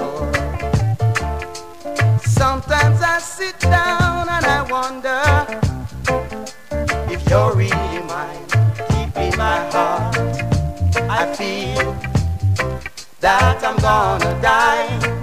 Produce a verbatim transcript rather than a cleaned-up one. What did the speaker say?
soul. Sometimes I sit down and I wonder if you're really mine, deep in my heart. I feel that I'm gonna die.